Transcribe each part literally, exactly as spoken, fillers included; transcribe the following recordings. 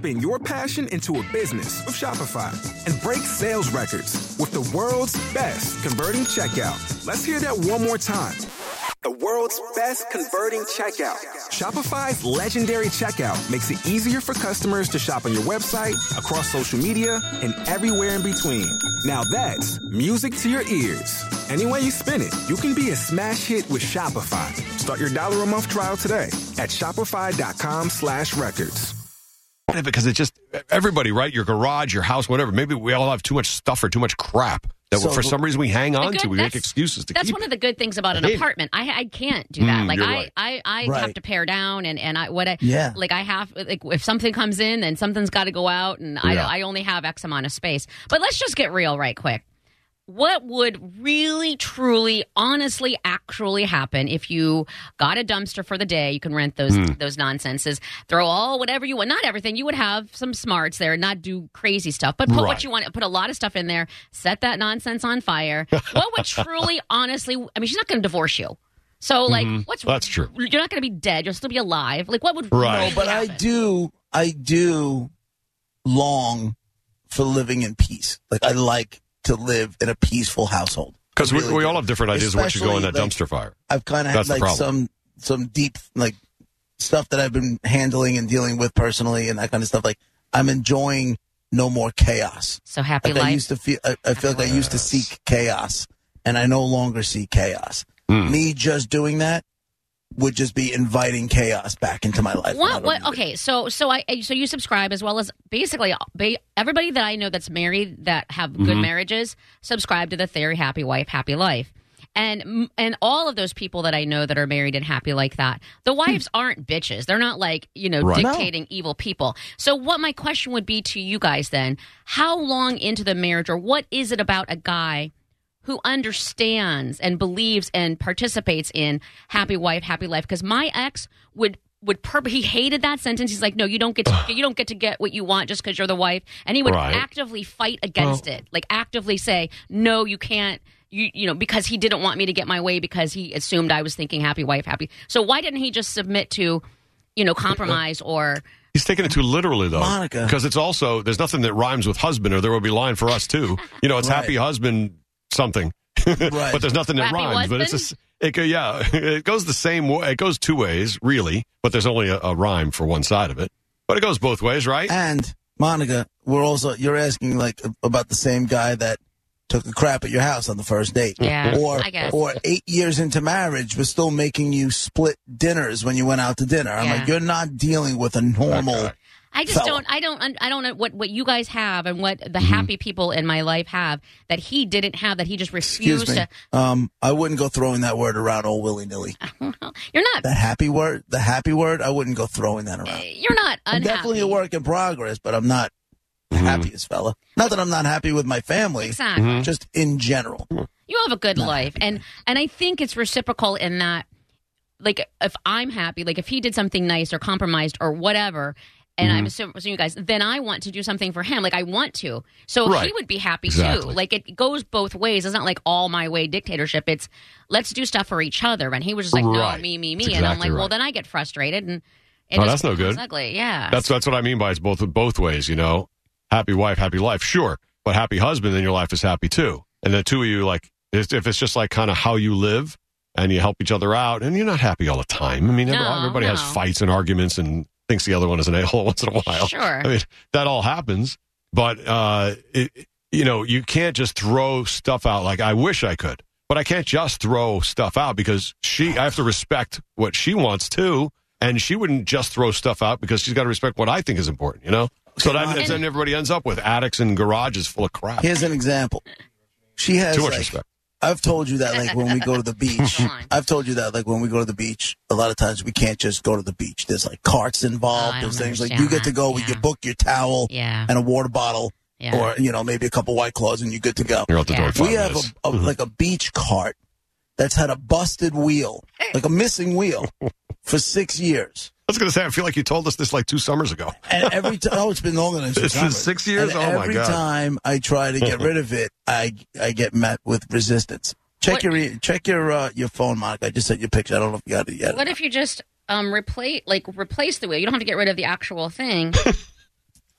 spin your passion into a business with Shopify and break sales records with the world's best converting checkout. Let's hear that one more time. The world's best converting checkout. Shopify's legendary checkout makes it easier for customers to shop on your website, across social media, and everywhere in between. Now that's music to your ears. Any way you spin it, you can be a smash hit with Shopify. Start your dollar a month trial today at shopify.com slash records. Because it just, everybody, right? Your garage, your house, whatever. Maybe we all have too much stuff or too much crap that so, for some reason we hang on good, to. We make excuses to that's keep one of the good things about an apartment. I I can't do that. Mm, like you're I, right. I, I Right. have to pare down and, and I what I Yeah. like I have like if something comes in then something's got to go out and Yeah. I I only have X amount of space. But let's just get real right quick. What would really, truly, honestly, actually happen if you got a dumpster for the day? You can rent those Mm. those nonsenses. Throw all whatever you want. Not everything. You would have some smarts there, not do crazy stuff, but put Right. what you want. Put a lot of stuff in there. Set that nonsense on fire. What would truly, honestly? I mean, she's not going to divorce you. So, like, Mm-hmm. what's That's true. You're not going to be dead. You'll still be alive. Like, what would Right. really No, but I happen? do, I do long for living in peace. Like, I like to live in a peaceful household. Because I we, really we do. all have different ideas of what should go in that Especially, dumpster fire. I've kind of That's had the like problem. some some deep like stuff that I've been handling and dealing with personally and that kind of stuff. Like I'm enjoying no more chaos. So happy Like I life. used to feel, I, I feel like I used to seek chaos, and I no longer see chaos. Mm. Me just doing that would just be inviting chaos back into my life. and I What? don't What? need it. Okay, so so I so you subscribe as well as basically ba- everybody that I know that's married that have good Mm-hmm. marriages subscribe to the theory happy wife, happy life. And and all of those people that I know that are married and happy like that, the wives aren't bitches. They're not like, you know, Right. dictating evil people. So what my question would be to you guys then, how long into the marriage or what is it about a guy who understands and believes and participates in happy wife, happy life? Because my ex would would purp- he hated that sentence. He's like, no, you don't get to you don't get to get what you want just because you're the wife, and he would Right. actively fight against Well- it, like actively say, no, you can't. You you know because he didn't want me to get my way because he assumed I was thinking happy wife, happy. So why didn't he just submit to, you know, compromise or? He's taking it too literally, though. Monica. Because it's also, there's nothing that rhymes with husband, or there will be line for us, too. You know, it's Right. happy husband something. Right. But there's nothing that Happy rhymes. But it's a, husband? s- it, go- yeah, it goes the same way. It goes two ways, really. But there's only a, a rhyme for one side of it. But it goes both ways, right? And Monica, we're also you're asking like about the same guy that took a crap at your house on the first date. Yeah, or I guess. or eight years into marriage was still making you split dinners when you went out to dinner. I'm Yeah. like, you're not dealing with a normal. Okay. I just fella. don't. I don't. I don't know what, what you guys have and what the Mm-hmm. happy people in my life have that he didn't have. That he just refused Excuse me. to. Um, I wouldn't go throwing that word around all willy nilly. You're not. That happy word, the happy word, I wouldn't go throwing that around. You're not I'm unhappy. definitely a work in progress, but I'm not the Mm-hmm. happiest fella. Not that I'm not happy with my family, Exactly. just in general. You have a good life, and and I think it's reciprocal in that, like, if I'm happy, like if he did something nice or compromised or whatever. And I'm assuming you guys, then I want to do something for him. Like I want to. So Right. he would be happy Exactly. too. Like it goes both ways. It's not like all my way dictatorship. It's let's do stuff for each other. And he was just like, Right. no, me, me, me. That's and I'm exactly like, well, right. then I get frustrated. And it Oh, just that's no becomes good. ugly. Yeah. That's that's what I mean by it's both both ways, you know. Happy wife, happy life, sure. But happy husband, then your life is happy too. And the two of you, like, if if it's just like kind of how you live and you help each other out, and you're not happy all the time. I mean, every- No, everybody has no. fights and arguments and thinks the other one is an a-hole once in a while. Sure. I mean, that all happens. But, uh, it, you know, you can't just throw stuff out like, I wish I could. But I can't just throw stuff out because she, I have to respect what she wants too. And she wouldn't just throw stuff out because she's got to respect what I think is important, you know? So that, And- then everybody ends up with attics and garages full of crap. Here's an example. She has Too much like, respect. I've told you that like when we go to the beach. Come on. I've told you that like when we go to the beach, a lot of times we can't just go to the beach. There's like carts Oh, involved. I There's don't things like understand you get to that. go. We Yeah. you book your towel Yeah. and a water bottle, Yeah. or you know maybe a couple White Claws, and you're good to go. You're out the Yeah. door in five We have minutes. a, a like a beach cart that's had a busted wheel, like a missing wheel, for six years. I was going to say, I feel like you told us this like two summers ago. And every time, oh, it's been longer than six It's been summers. six years? And Oh, my every God. time I try to get rid of it, I I get met with resistance. Check What- your e- check your uh, your phone, Monica. I just sent you a picture. I don't know if you got it yet. What if you just um replace like replace the wheel? You don't have to get rid of the actual thing.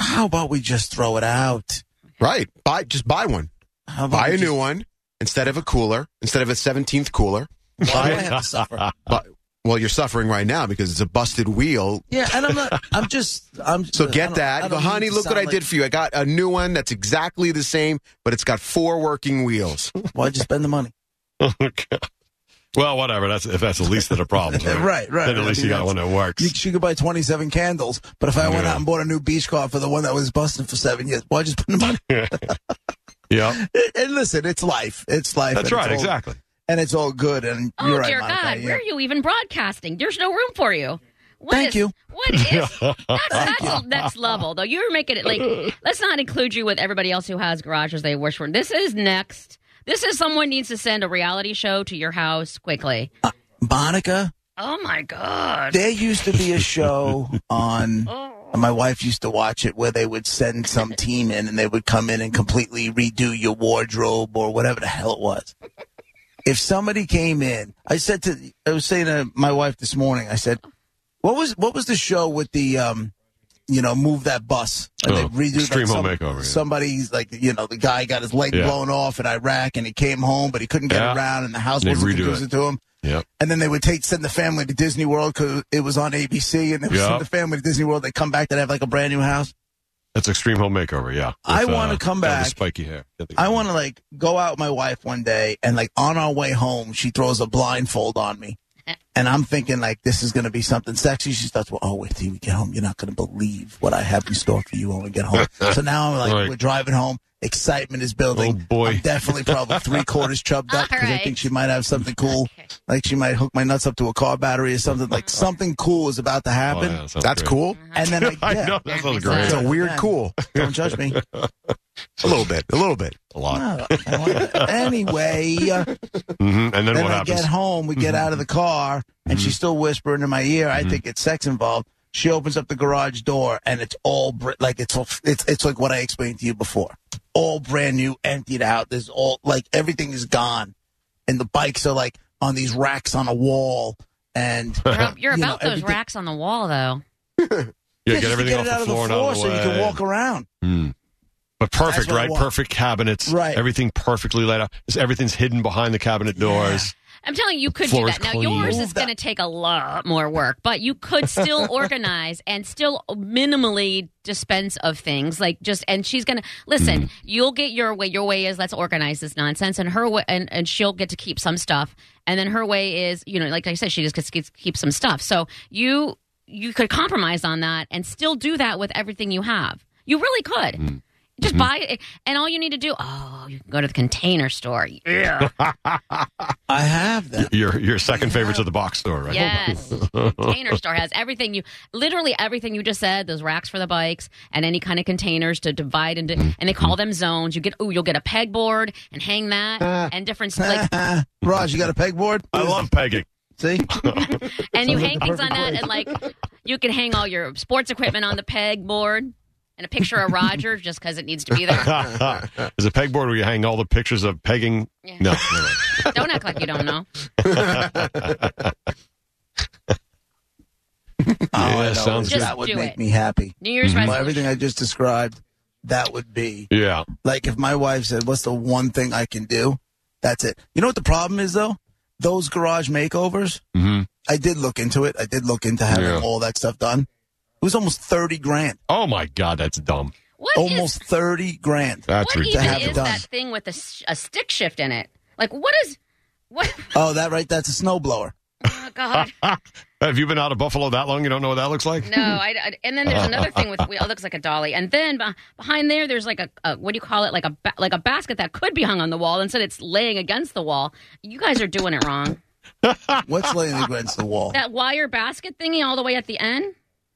How about we just throw it out? Right. Buy just buy one. How about Buy we a new just- one instead of a cooler, instead of a seventeenth cooler. Why do I have to suffer? But well, you're suffering right now because it's a busted wheel. Yeah, and I'm not. I'm just. I'm. So I get don't- that. I But don't honey, mean to look what sound I did like- for you. I got a new one that's exactly the same, but it's got four working wheels. Why'd you spend the money? Well, whatever. That's if that's the least of the problems. Right, Right, right. Then at least I you mean, got one that works. You, she could buy twenty-seven candles, but if I went Yeah. out and bought a new beach car for the one that was busted for seven years, why'd you spend the money? Yeah, And- and listen, it's life. It's life. that's and right. it's all- Exactly. And it's all good. And Oh, you're right, dear Monica, God, yeah. where are you even broadcasting? There's no room for you. What Thank is- you. What is that's that's a next level though. You're making it like let's not include you with everybody else who has garages they wish for. This is next. This is someone needs to send a reality show to your house quickly. Monica, Oh my God. there used to be a show on, Oh. and my wife used to watch it, where they would send some team in and they would come in and completely redo your wardrobe or whatever the hell it was. If somebody came in, I said to, I was saying to my wife this morning, I said, what was, what was the show with the, um, you know, move that bus? And Oh, they redo Extreme like, Home some- Makeover, yeah. Somebody's like, you know, the guy got his leg Yeah. blown off in Iraq and he came home, but he couldn't get Yeah. around and the house They wasn't redo conducive it. to him. Yep. And then they would take send the family to Disney World because it was on A B C, and they would Yep. send the family to Disney World. They come back, they'd have like a brand new house. That's Extreme Home Makeover. Yeah. I With, wanna uh, come guy with back. the spiky hair. I want to like go out with my wife one day, and like on our way home, she throws a blindfold on me, and I'm thinking like this is going to be something sexy. She starts, well, oh wait till we get home, you're not going to believe what I have in store for you when we get home. So now I'm like, Right. we're driving home. Excitement is building. Oh, boy. I'm definitely probably three quarters chubbed up All because I right. think she might have something cool. Okay. Like she might hook my nuts up to a car battery or something. Like something cool is about to Oh, happen. yeah, sounds That's great. cool. And then I, I yeah, know that sounds It's great. It's a weird Yeah. cool. Don't judge me. A little bit. A little bit. A lot. Oh, I want that. Anyway, uh, hmm And then, then what I happens? get home, we get out of the car, and she's still whispering in my ear. I think it's sex involved. She opens up the garage door, and it's all br- like it's it's it's like what I explained to you before. All brand new, emptied out. There's all like everything is gone, and the bikes are like on these racks on a wall. And You're, you're you know, about those everything- racks on the wall though. Yeah, Yeah, get just to everything get off it out the of the floor and out floor of the so way. you can walk around. Mm. But perfect, That's what I right? want. Perfect cabinets. Right. Everything perfectly laid out. Everything's hidden behind the cabinet doors. I'm telling you, you could Floor do is that. Now, clean. yours Move is that- going to take a lot more work, but you could still organize and still minimally dispense of things. Like just, and she's going to listen. Mm. You'll get your way. Your way is let's organize this nonsense, and her way, and, and she'll get to keep some stuff, and then her way is, you know, like I said, she just gets to keep some stuff. So you you could compromise on that and still do that with everything you have. You really could. Mm. Just buy it, and all you need to do. Oh, you can go to the Container Store. Yeah. I have them. Your your second favorite's at the box store, right? Yes. Container Store has everything you, literally everything you just said, those racks for the bikes and any kind of containers to divide into, and they call them zones. You get, ooh, you'll get a pegboard and hang that and different, like, Raj, you got a pegboard? I love pegging. See? and you Sounds like hang the things on perfect that place. and like, you can hang all your sports equipment on the pegboard and a picture of Roger just because it needs to be there. There's a pegboard where you hang all the pictures of pegging. Yeah. No, no, Don't act like you don't know. Oh, I know. sounds good. That would Just do make it. me happy. New Year's Well, resolution. everything I just described, that would be no. Yeah. like if my wife said, "What's the one thing I can do?" That's it. You know what the problem is though? Those garage makeovers. hmm I did look into it. I did look into having Yeah. all that stuff done. It was almost thirty grand. Oh my God, that's dumb. What is- Almost thirty grand. That's what ridiculous. even have it is done. that thing with a, s- a stick shift in it? Like, what is, what? Oh, that right. That's a snowblower. Oh, God. Have you been out of Buffalo that long? You don't know what that looks like? No, I, I- and then there's another thing with wheel. It looks like a dolly, and then beh- behind there, there's like a, a what do you call it? Like a ba- like a basket that could be hung on the wall. Instead, it's laying against the wall. You guys are doing it wrong. What's laying against the wall? That wire basket thingy all the way at the end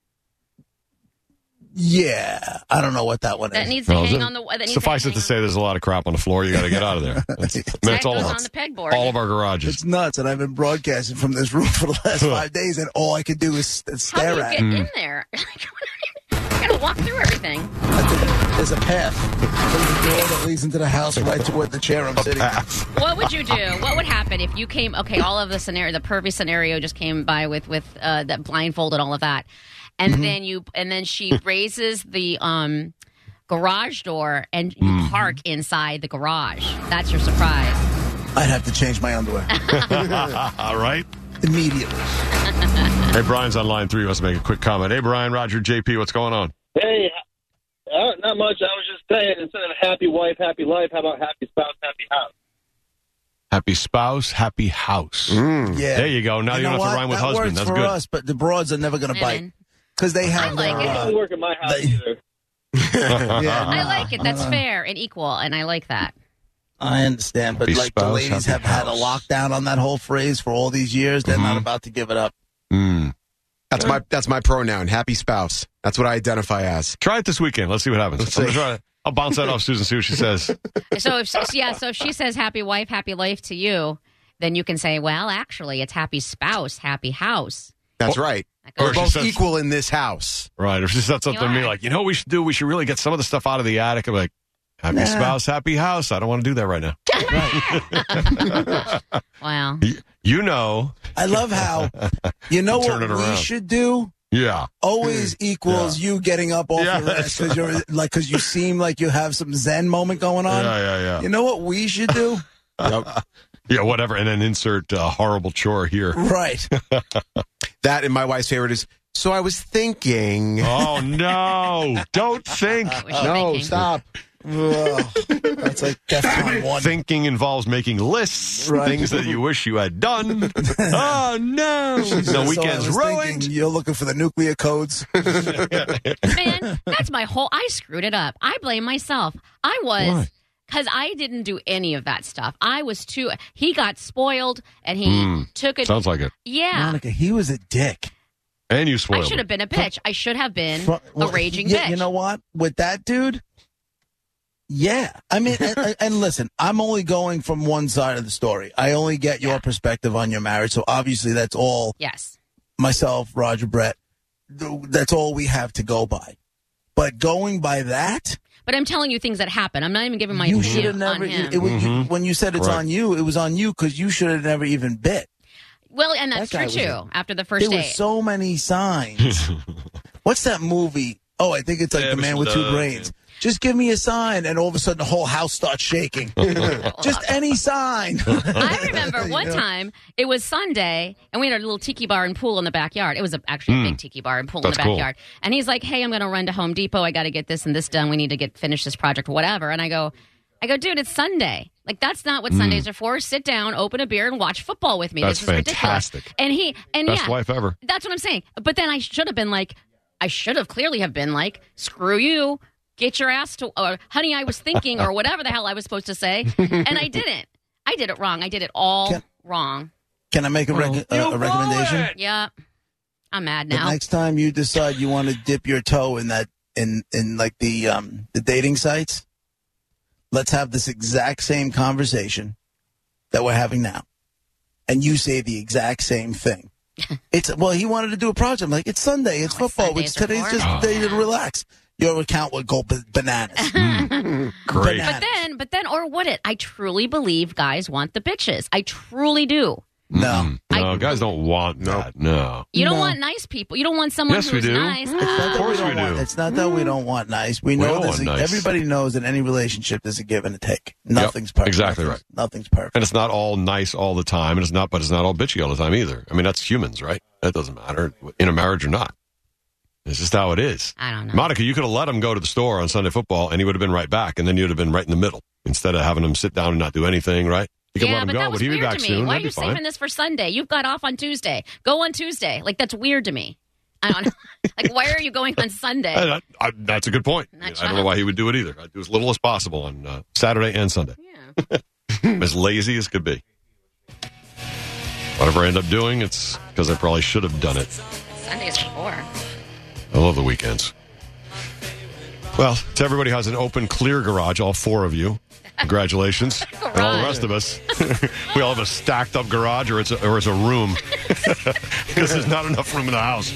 Yeah, I don't know what that one that is. needs to Well, hang is on the. That needs Suffice to it to hang say, there's a lot of crap on the floor. You got to get out of there. That's, I mean, on, that's that all, goes of, on the pegboard. all of our garages. It's nuts, and I've been broadcasting from this room for the last five days, and all I could do is is How do stare you at get it. in there? You gotta walk through everything. I think there's a path. There's a door that leads into the house right to where the chair I'm sitting in. What would you do? What would happen if you came? Okay, all of the scenario, the pervy scenario, just came by with with uh, that blindfold and all of that. and Mm-hmm. then you and then she raises the um, garage door, and you Mm. park inside the garage. That's your surprise. I'd have to change my underwear All right. immediately. Hey, Brian's on line three. He wants to make a quick comment. Hey, Brian, Roger, J P, what's going on? Hey, uh, not much. I was just saying, instead of happy wife, happy life, how about happy spouse, happy house? Happy spouse, happy house. Mm. Yeah. There you go. Now you, know don't have what? to rhyme with that husband. Works That's for good. us, but the broads are never going to bite Women. because they have I like their. it. It Uh, doesn't work in my house they- either. yeah, I no, like it. That's uh, fair and equal, and I like that. I understand, but Happy like the spouse, ladies happy have had a house. lockdown on that whole phrase for all these years. They're not Mhm. about to give it up. Mm. That's my that's my pronoun. Happy spouse. That's what I identify as. Try it this weekend. Let's see what happens. Let's I'm gonna see. try it. I'll bounce that off Susan, see what she says. So if yeah, so if she says happy wife, happy life to you, then you can say, well, actually, it's happy spouse, happy house. That's Or- right. That Or We're goes- she both says- equal in this house. Right. If she said something to me are. like, you know what we should do? We should really get some of the stuff out of the attic. I'm like, happy Nah. spouse, happy house. I don't want to do that right now. Wow. Y- You know. I love how you know Turn what it we around. should do. Yeah. Always equals you getting up off Yeah, your ass because you're like because you seem like you have some Zen moment going on. Yeah, yeah, yeah. You know what we should do? Yeah, whatever. And then insert uh, horrible chore here. Right. That and my wife's favorite is. So I was thinking. Oh, no. Don't think. What was she No, thinking? stop. Ugh. That's like DEFCON one. Thinking involves making lists, Right. things that you wish you had done. Oh, no. So The I weekend's was ruined. thinking You're looking for the nuclear codes. Man, that's my whole. I screwed it up. I blame myself. I was. Why? Because I didn't do any of that stuff. I was too. He got spoiled, and he Mm. took it. Sounds like it. Yeah, Monica, he was a dick. And you I spoiled should it. have been a bitch. I should have been Fro- a well, raging yeah, bitch. You know what? With that dude, yeah. I mean, and, and listen, I'm only going from one side of the story. I only get your Yeah. perspective on your marriage. So obviously, that's all Yes. myself, Roger, Brett. th- That's all we have to go by. But going by that, But I'm telling you things that happen. I'm not even giving my you should opinion have on never. him. It, was, you- Mhm. when you said it's Right. on you, it was on you because you should have never even bit. well, and that's That guy true was too. After the first There date. were so many signs. What's that movie? Oh, I think it's like Yeah, The Man Mister with Two Love, Brains. Just give me a sign, and all of a sudden the whole house starts shaking. Just any sign. I remember You one know? time it was Sunday, and we had a little tiki bar and pool in the backyard. It was a, actually a big tiki bar and pool That's in the cool. backyard. And he's like, "Hey, I'm going to run to Home Depot. I got to get this and this done. We need to get finish this project, whatever." And I go, "I go, dude, it's Sunday. Like that's not what Sundays are for. Sit down, open a beer, and watch football with me. That's this is ridiculous." fantastic. And he and Best yeah, wife ever. that's what I'm saying. But then I should have been like, I should have clearly have been like, screw you, get your ass to, or honey, I was thinking, or whatever the hell I was supposed to say, and I didn't. I did it wrong. I did it all Can- wrong. Can I make a, rec- a, a recommendation? Yeah, I'm mad The now. next time you decide you want to dip your toe in that in in like the um the dating sites, let's have this exact same conversation that we're having now, and you say the exact same thing. It's well, he wanted to do a project. I'm like, it's Sunday, it's Oh, football. Sundays It's are today's for? just a day to relax. Your account would go b- bananas. Great. Banana. But then, but then, or would it? I truly believe guys want the bitches. I truly do. No, No, I- guys don't want that. No. You don't No. want nice people. You don't want someone Yes, we who's do. nice. It's not Ah. that course we, we don't want, do. It's not that we don't want nice. We We know don't there's want a, nice. everybody knows in any relationship there's a give and a take. Nothing's perfect. exactly Nothing's- right. Nothing's perfect. And it's not all nice all the time, and it's not, but it's not all bitchy all the time either. I mean, that's humans, right? That doesn't matter in a marriage or not. It's just how it is. I don't know. Monica, you could have let him go to the store on Sunday football, and he would have been right back, and then you'd have been right in the middle instead of having him sit down and not do anything, right? You could Yeah, let him but go. that was Would he be weird back to me. soon? Why are That'd you be fine. saving this for Sunday? You've got off on Tuesday. Go on Tuesday. Like that's weird to me. I don't know. Like why are you going on Sunday? Uh, that- I- that's a good point. Not I don't sure. know why he would do it either. I'd do as little as possible on uh, Saturday and Sunday. Yeah. As lazy as could be. Whatever I end up doing, it's because I probably should have done it. Sunday's before. I love the weekends. Well, to everybody who has an open, clear garage, all four of you, congratulations. And all the rest of us, we all have a stacked up garage or it's a, or it's a room because there's not enough room in the house.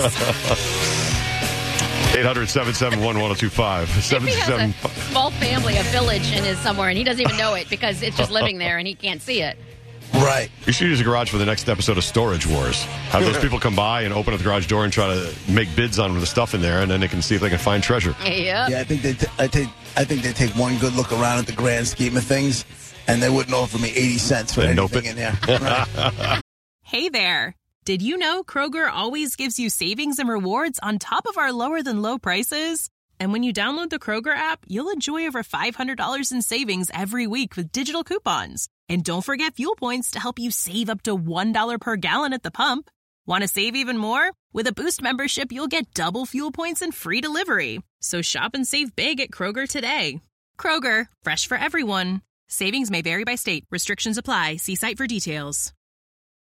eight hundred, seven seven one, one oh two five. If he has a small family, a village in his somewhere, and he doesn't even know it because it's just living there and he can't see it. Right. You should use a garage for the next episode of Storage Wars. Have those people come by and open up the garage door and try to make bids on the stuff in there, and then they can see if they can find treasure. Yep. Yeah, I think they. T- I take. I think they take one good look around at the grand scheme of things, and they wouldn't offer me eighty cents for They anything nope it. in there. Right. Hey there. Did you know Kroger always gives you savings and rewards on top of our lower than low prices? And when you download the Kroger app, you'll enjoy over five hundred dollars in savings every week with digital coupons. And don't forget fuel points to help you save up to one dollar per gallon at the pump. Want to save even more? With a Boost membership, you'll get double fuel points and free delivery. So shop and save big at Kroger today. Kroger, fresh for everyone. Savings may vary by state. Restrictions apply. See site for details.